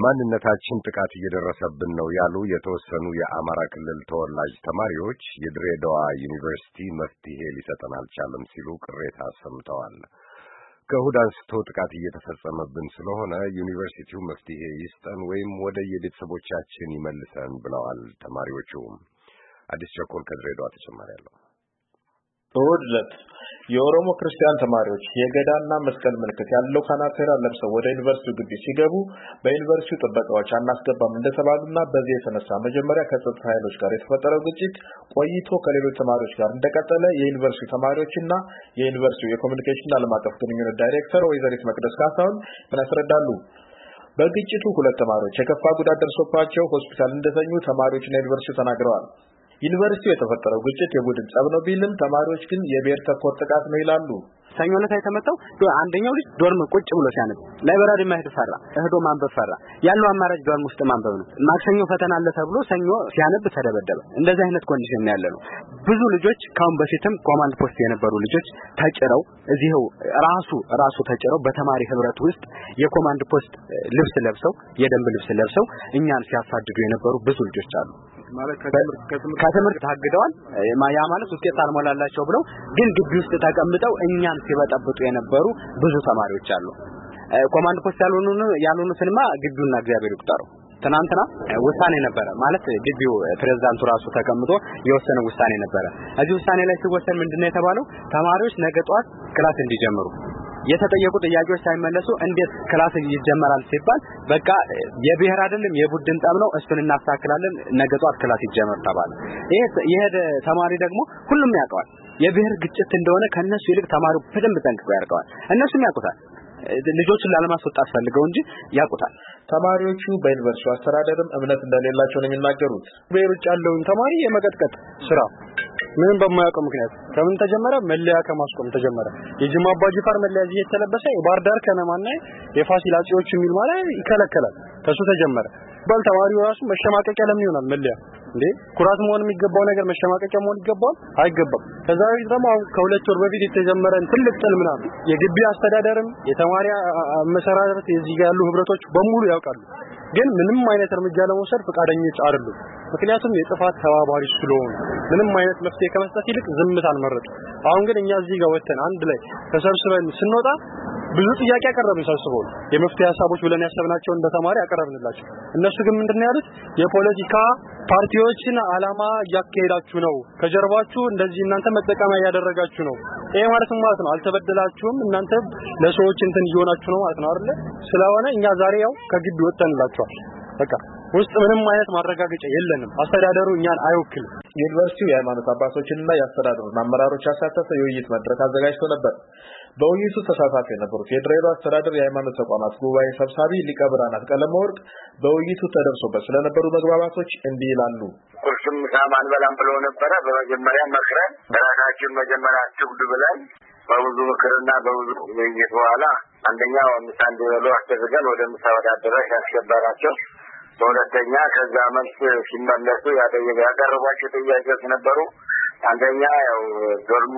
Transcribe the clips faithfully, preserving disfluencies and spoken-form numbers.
በማንነታችን ጥቃት እየደረሰብን ነው ያሉ የተወሰኑ የአማራ ክልል ተወላጅ ተማሪዎች የድሬዳዋ ዩኒቨርሲቲ መፍትሄ ሊሰጠን አልቻለም ሲሉ ቅሬታ አሰምተዋል። ከእሁድ አንስቶ ጥቃት እየተፈጸመብን ስለሆነ ዩኒቨርሲቲው መፍትሄ ይስጠን ወይም ወደ የቤተሰቦቻችን ይመልሰን ብለዋል ተማሪዎቹ። አዲስ ቸኮል ከድሬዳዋ ተጨማሪ አለው። እሁድ ዕለት የኦሮሞ ክርስቲያን ተማሪዎች የገዳና መስቀል ምልክት ያለው ካናቴራ ለብሰው ወደ ዩኒቨርሲቲው ግቢ ሲገቡ በዩኒቨርሲቲው ጥበቃዎች አናስገባም እንደተባሉና በዚህ የተነሳ መጀመሪያ ከጸጥታ ኃይሎች ጋር የተፈጠረው ግጭት ቆይቶ ከሌሎች ተማሪዎች ጋር እንደቀጠለ የዩኒቨርሲቲው ተማሪዎችና የዩኒቨርሲቲው የኮሙኒኬሽን ዓለም አቀፍ ግንኙነት ዳይሬክተር ወይዘሪት መቅደስ ካሳሁን ያስረዳሉ። በግጭቱ ሁለት ተማሪዎች የከፋ ጉዳት ደርሶባቸው ሆስፒታል እንደተኙ ተማሪዎችና ዩኒቨርሲቲው ተናግረዋል። ዩኒቨርሲቲው የተፈጠረው ግጭት የቡድን ጸብ ነው ቢልም ተማሪዎች ግን የብሔር ተኮር ጥቃት ነው ይላሉ። ሰኞ ዕለት የተመጣው አንደኛው ልጅ ዶርም ቁጭ ብሎ ሲያነብ ላይብራሪ ማሄድ ፈራ፣ እህዶ ማንበብ ፈራ። ያለው አማራጭ ዶርም ውስጥ ማንበብ ነው። ማክሰኞ ፈተና አለ ተብሎ ሰኞ ሲያነብ ተደበደበ። እንደዚህ አይነት ኮንዲሽን ያለ ነው። ብዙ ልጆች ካሁን በፊትም ኮማንድ ፖስት የነበሩ ልጆች ተጭረው እዚህው ራሱ ራሱ ተጭረው በተማሪ ህብረት ውስጥ የኮማንድ ፖስት ልብስ ለብሰው የደንብ ልብስ ለብሰው እኛን ሲያሳድዱ የነበሩ ብዙ ልጆች አሉ። ማለት ከትምህርት ታግደዋል። ያ ማለት ውጤት አልሞላላቸው ብለው ግን ግቢ ውስጥ ተቀምጠው እኛን ሲበጠብጡ የነበሩ ብዙ ተማሪዎች አሉ። ኮማንድ ፖስት ያልሆኑ ያልሆኑትንማ ግቢውና እግዚአብሔር ይቁጠረው። ትናንትና ውሳኔ ነበረ ማለት ግቢው ፕሬዝዳንቱ ራሱ ተቀምጦ የወሰነ ውሳኔ ነበረ። እዚህ ውሳኔ ላይ ሲወሰን ምንድነው የተባለው? ተማሪዎች ነገ ጧት ክላስ እንዲጀምሩ የተጠየቁ ጥያቄዎች ሳይመለሱ እንዴት ክላስ ይጀመራል ሲባል በቃ የብሔር አይደለም የቡድን ጠብ ነው እሱን እናስተካክላለን ነገ ጧት ክላስ ይጀመር ተባለ። ይሄ የሄደ ተማሪ ደግሞ ሁሉም ያውቀዋል የብሔር ግጭት እንደሆነ ከነሱ ይልቅ ተማሪው በደንብ ጠንቅቆ ያውቀዋል። እነሱም ያውቁታል ልጆችን ላለማስወጣት ፈልገው እንጂ ያውቁታል። ተማሪዎቹ በዩኒቨርሲቲው አስተዳደርም እምነት እንደሌላቸው ነው የሚናገሩት። በሩጭ ያለውን ተማሪ የመቀጥቀጥ ስራ ምንም በማያውቀው ምክንያት ከምን ተጀመረ? መለያ ከማስቆም ተጀመረ። የጅማ አባጂፋር መለያ እዚህ የተለበሰ የባህር ዳር ከነማና የፋሲል አጼዎች የሚል ማለት ይከለከላል። ከሱ ተጀመረ። ባል ተማሪው ራሱ መሸማቀቂያ ለምን ይሆናል? መለያ እንዴ ኩራት መሆን የሚገባው ነገር መሸማቀቂያ መሆን ይገባል አይገባም። ከዛ በፊት ደግሞ ከሁለት ወር በፊት የተጀመረ ትልቅ ጥል ምናምን የግቢ አስተዳደርም የተማሪ መሰራረት የዚህ ጋር ያሉ ህብረቶች በሙሉ ያውቃሉ። ግን ምንም አይነት እርምጃ ለመውሰድ ፈቃደኞች አይደሉም። ምክንያቱም የጥፋት ተባባሪ ስለሆኑ ምንም አይነት መፍትሄ ከመስጠት ይልቅ ዝምታን መረጡ። አሁን ግን እኛ እዚህ ጋር ወተን አንድ ላይ ተሰብስበን ስንወጣ ብዙ ጥያቄ ያቀረብን ሰብስበው የመፍትሄ ሐሳቦች ብለን ያሰብናቸው እንደ ተማሪ ያቀረብንላቸው እነሱ ግን ምንድነው ያሉት? የፖለቲካ ፓርቲዎችን አላማ ያካሄዳችሁ ነው፣ ከጀርባችሁ እንደዚህ እናንተ መጠቀሚያ ያደረጋችሁ ነው። ይሄ ማለት ማለት ነው አልተበደላችሁም እናንተ ለሰዎች እንትን ይሆናችሁ ነው ማለት ነው አይደል? ስለሆነ እኛ ዛሬ ያው ከግቢ ወጣንላችኋል። በቃ ውስጥ ምንም አይነት ማረጋገጫ የለንም። አስተዳደሩ እኛን አይወክልም። ዩኒቨርሲቲው የሃይማኖት አባቶችንና የአስተዳደሩን አመራሮች ያሳተፈ የውይይት መድረክ አዘጋጅቶ ነበር። በውይይቱ ተሳታፊ የነበሩት የድሬዳዋ አስተዳደር የሃይማኖት ተቋማት ጉባኤ ሰብሳቢ ሊቀ ብርሃናት ቀለመወርቅ በውይይቱ ተደርሶበት ስለነበሩ መግባባቶች እንዲህ ይላሉ። ቁርስም ሳማን በላም ብለው ነበረ። በመጀመሪያ መክረን ራሳችን መጀመሪያ ትጉድ ብለን በብዙ ምክርና በብዙ ውይይት በኋላ አንደኛው ምሳ እንዲበሉ አስደርገን ወደ ምሳ ወደ አዳራሽ ያስገባናቸው። በሁለተኛ ከዛ መልስ ሲመለሱ ያቀረቧቸው ጥያቄዎች ነበሩ። አንደኛ ያው ዶርሙ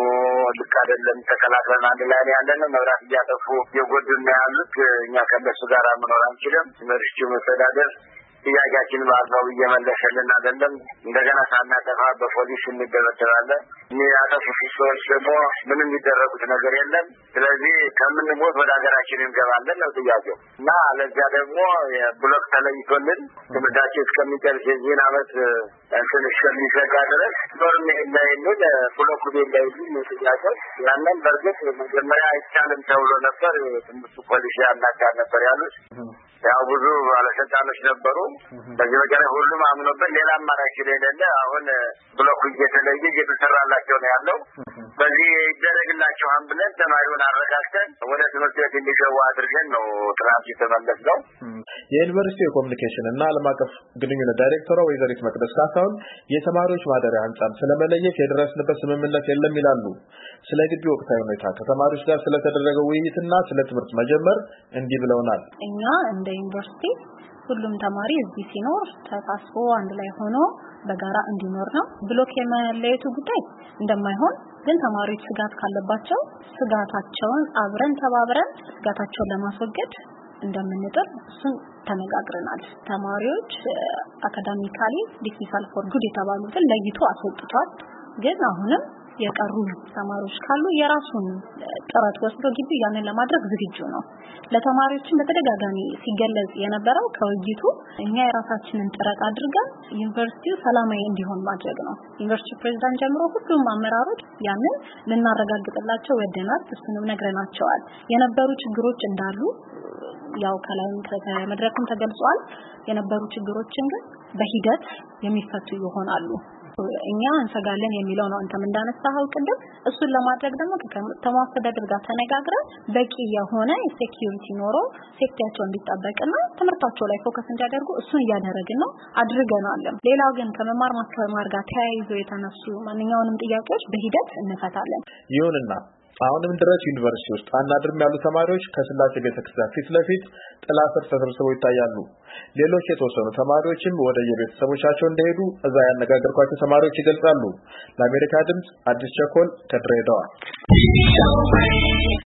ልክ አይደለም ተከላክለን አንድ ላይ ያለን መብራት እያጠፉ የጎድና ያሉት እኛ ከነሱ ጋር መኖር አንችልም። ዩኒቨርሲቲው መስተዳደር ጥያቄያችንን በአግባቡ እየመለሰልን አይደለም። እንደገና ሳናጠፋ በፖሊስ እንደበደራለን። እኔ ያጠፉት ሰዎች ደግሞ ምንም የሚደረጉት ነገር የለም። ስለዚህ ከምንሞት ወደ ሀገራችን እንገባለን ነው ጥያቄው እና ለዚያ ደግሞ የብሎክ ተለይቶልን ትምህርታችን እስከሚጨርስ የዚህን ዓመት እንትን እስከሚዘጋ ድረስ ኖርም እንዳይሉን ብሎኩ እንዳይሉን ጥያቄው ያንን በእርግጥ መጀመሪያ አይቻልም ተብሎ ነበር። ትምህርቱ ፖሊስ ያናጋር ነበር ያሉት። ያው ብዙ ባለስልጣኖች ነበሩ። በዚህ ወገን ሁሉም አምኖበት ሌላ አማራጭ ስለሌለ አሁን ብሎኩ እየተለየ እየተሰራላቸው ነው ያለው። በዚህ ይደረግላቸዋል ብለን ተማሪውን አረጋግተን ወደ ትምህርት ቤት እንዲገቡ አድርገን ነው ትራንስ የተመለስነው። የዩኒቨርሲቲ ኮሙኒኬሽን እና ዓለም አቀፍ ግንኙነት ዳይሬክተሯ ወይዘሪት መቅደስ ካሳሁን የተማሪዎች ማደሪያ ህንጻን ስለመለየት የደረስንበት ስምምነት የለም ይላሉ። ስለ ግቢ ወቅታዊ ሁኔታ ከተማሪዎች ጋር ስለተደረገው ውይይትና ስለ ትምህርት መጀመር እንዲህ ብለውናል። እኛ እንደ ዩኒቨርሲቲ ሁሉም ተማሪ እዚህ ሲኖር ተሳስቦ አንድ ላይ ሆኖ በጋራ እንዲኖር ነው። ብሎክ የመለየቱ ጉዳይ እንደማይሆን ግን ተማሪዎች ስጋት ካለባቸው ስጋታቸውን አብረን ተባብረን ስጋታቸውን ለማስወገድ እንደምንጥር እሱን ተነጋግረናል። ተማሪዎች አካዳሚካሊ ዲፊካልት ፎር ጉድ የተባሉትን ለይቶ አስወጥቷል። ግን አሁንም የቀሩ ተማሪዎች ካሉ የራሱን ጥረት ወስዶ ግቢ ያንን ለማድረግ ዝግጁ ነው። ለተማሪዎችም በተደጋጋሚ ሲገለጽ የነበረው ከውይይቱ እኛ የራሳችንን ጥረት አድርገን ዩኒቨርሲቲው ሰላማዊ እንዲሆን ማድረግ ነው። ዩኒቨርሲቲ ፕሬዝዳንት ጀምሮ ሁሉም አመራሮች ያንን ልናረጋግጥላቸው ወደናል። እሱንም ነግረናቸዋል። የነበሩ ችግሮች እንዳሉ ያው ከላይም ከመድረክም ተገልጿል። የነበሩ ችግሮችን ግን በሂደት የሚፈቱ ይሆናሉ። እኛ እንሰጋለን የሚለው ነው አንተም እንዳነሳኸው ቅድም። እሱን ለማድረግ ደግሞ ከማስተዳደር ጋር ተነጋግረን በቂ የሆነ ሴኩሪቲ ኖሮ ሴፍቲያቸው እንዲጠበቅና ትምህርታቸው ላይ ፎከስ እንዲያደርጉ እሱን እያደረግን ነው አድርገናል። ሌላው ግን ከመማር ማስተማር ጋር ተያይዞ የተነሱ ማንኛውንም ጥያቄዎች በሂደት እንፈታለን። ይሁንና አሁንም ድረስ ዩኒቨርሲቲ ውስጥ አናድርም ያሉ ተማሪዎች ከስላሴ ቤተክርስቲያን ፊት ለፊት ጥላ ስር ተሰብስበው ይታያሉ። ሌሎች የተወሰኑ ተማሪዎችም ወደ የቤተሰቦቻቸው እንደሄዱ እዛ ያነጋገርኳቸው ተማሪዎች ይገልጻሉ። ለአሜሪካ ድምጽ አዲስ ቸኮል ከድሬዳዋ